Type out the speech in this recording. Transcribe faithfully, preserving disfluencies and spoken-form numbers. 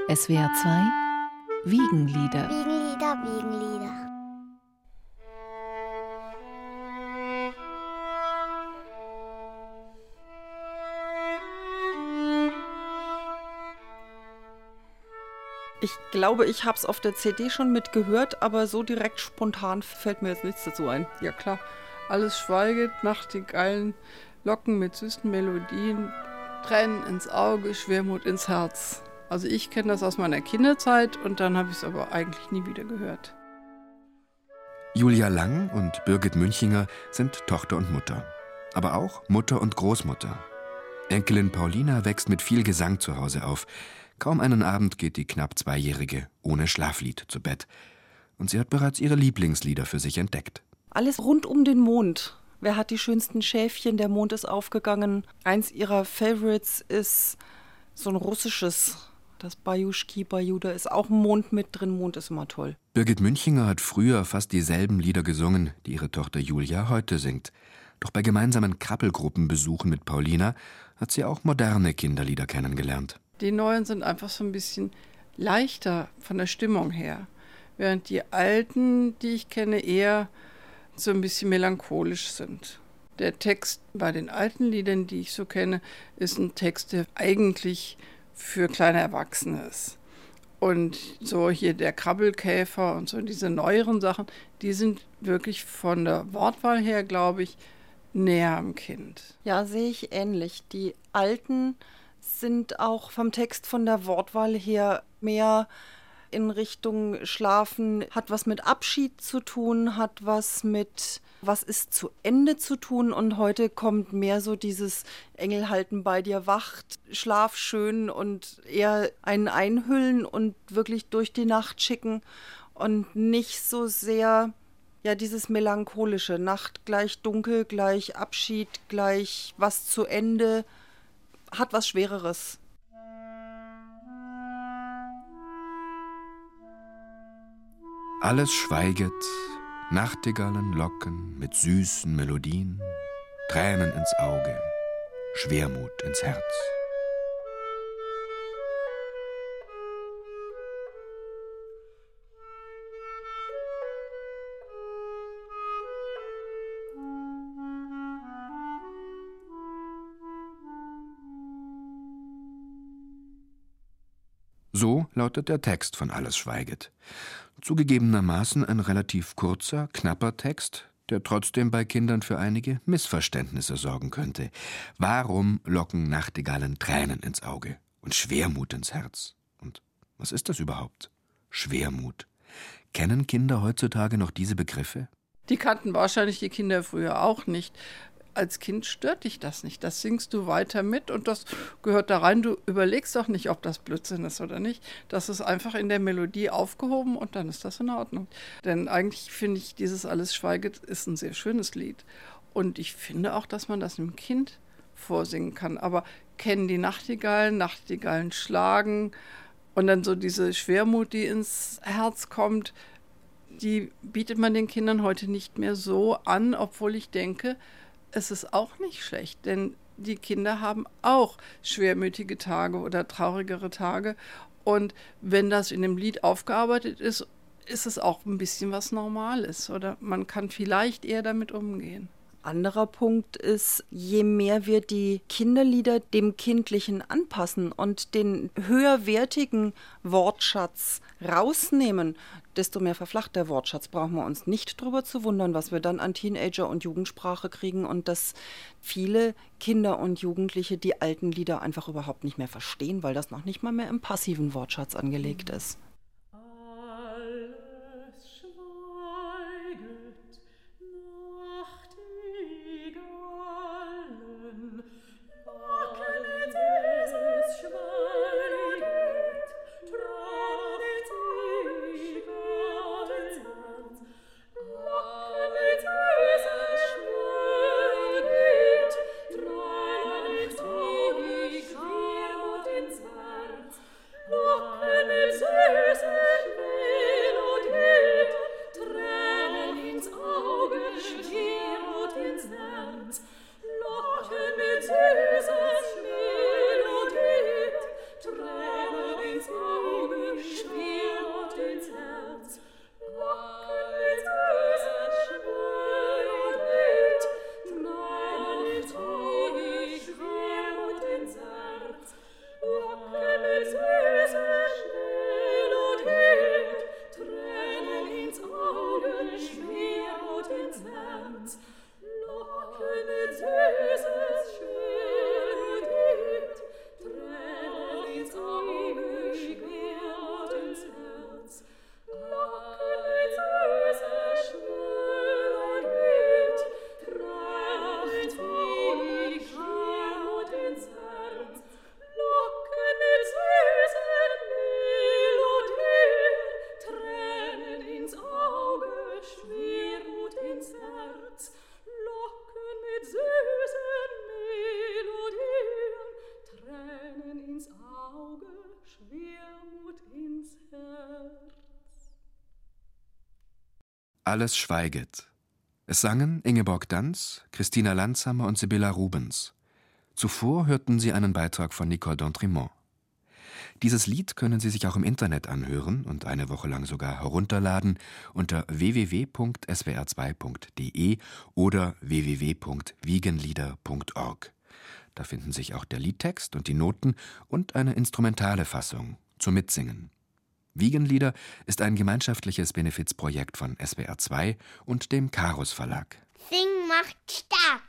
S W R zwei Wiegenlieder. Wiegenlieder, Wiegenlieder. Ich glaube, ich habe es auf der C D schon mitgehört, aber so direkt spontan fällt mir jetzt nichts dazu ein. Ja klar, alles schweiget, Nachtigallen, Locken mit süßen Melodien, Tränen ins Auge, Schwermut ins Herz. Also ich kenne das aus meiner Kinderzeit und dann habe ich es aber eigentlich nie wieder gehört. Julia Lang und Birgit Münchinger sind Tochter und Mutter, aber auch Mutter und Großmutter. Enkelin Paulina wächst mit viel Gesang zu Hause auf. Kaum einen Abend geht die knapp Zweijährige ohne Schlaflied zu Bett. Und sie hat bereits ihre Lieblingslieder für sich entdeckt. Alles rund um den Mond. Wer hat die schönsten Schäfchen? Der Mond ist aufgegangen. Eins ihrer Favorites ist so ein russisches, das Bajuschki Baju. Da ist auch ein Mond mit drin. Mond ist immer toll. Birgit Münchinger hat früher fast dieselben Lieder gesungen, die ihre Tochter Julia heute singt. Doch bei gemeinsamen Krabbelgruppenbesuchen mit Paulina hat sie auch moderne Kinderlieder kennengelernt. Die neuen sind einfach so ein bisschen leichter von der Stimmung her, während die alten, die ich kenne, eher so ein bisschen melancholisch sind. Der Text bei den alten Liedern, die ich so kenne, ist ein Text, der eigentlich für kleine Erwachsene ist. Und so hier der Krabbelkäfer und so diese neueren Sachen, die sind wirklich von der Wortwahl her, glaube ich, näher am Kind. Ja, sehe ich ähnlich. Die alten sind auch vom Text, von der Wortwahl her mehr in Richtung Schlafen, hat was mit Abschied zu tun, hat was mit was ist zu Ende zu tun, und heute kommt mehr so dieses Engel halten bei dir wacht, Schlaf schön, und eher einen einhüllen und wirklich durch die Nacht schicken und nicht so sehr ja dieses melancholische, Nacht gleich dunkel, gleich Abschied, gleich was zu Ende, hat was Schwereres. Alles schweiget, Nachtigallen locken mit süßen Melodien, Tränen ins Auge, Schwermut ins Herz. So lautet der Text von Alles schweiget. Zugegebenermaßen ein relativ kurzer, knapper Text, der trotzdem bei Kindern für einige Missverständnisse sorgen könnte. Warum locken Nachtigallen Tränen ins Auge und Schwermut ins Herz? Und was ist das überhaupt? Schwermut. Kennen Kinder heutzutage noch diese Begriffe? Die kannten wahrscheinlich die Kinder früher auch nicht. Als Kind stört dich das nicht. Das singst du weiter mit und das gehört da rein. Du überlegst doch nicht, ob das Blödsinn ist oder nicht. Das ist einfach in der Melodie aufgehoben und dann ist das in Ordnung. Denn eigentlich finde ich, dieses Alles schweiget ist ein sehr schönes Lied. Und ich finde auch, dass man das einem Kind vorsingen kann. Aber kennen die Nachtigallen, Nachtigallen schlagen und dann so diese Schwermut, die ins Herz kommt, die bietet man den Kindern heute nicht mehr so an, obwohl ich denke, es ist auch nicht schlecht, denn die Kinder haben auch schwermütige Tage oder traurigere Tage. Und wenn das in dem Lied aufgearbeitet ist, ist es auch ein bisschen was Normales. Oder man kann vielleicht eher damit umgehen. Anderer Punkt ist, je mehr wir die Kinderlieder dem Kindlichen anpassen und den höherwertigen Wortschatz rausnehmen, desto mehr verflacht der Wortschatz. Brauchen wir uns nicht drüber zu wundern, was wir dann an Teenager- und Jugendsprache kriegen und dass viele Kinder und Jugendliche die alten Lieder einfach überhaupt nicht mehr verstehen, weil das noch nicht mal mehr im passiven Wortschatz angelegt ist. Locken mit Alles schweiget. Es sangen Ingeborg Danz, Christina Landsamer und Sibylla Rubens. Zuvor hörten Sie einen Beitrag von Nicole d'Entremont. Dieses Lied können Sie sich auch im Internet anhören und eine Woche lang sogar herunterladen unter w w w punkt s w r zwei punkt d e oder w w w punkt wiegenlieder punkt org. Da finden sich auch der Liedtext und die Noten und eine instrumentale Fassung zum Mitsingen. Wiegenlieder ist ein gemeinschaftliches Benefizprojekt von S W R zwei und dem Carus Verlag. Singen macht stark.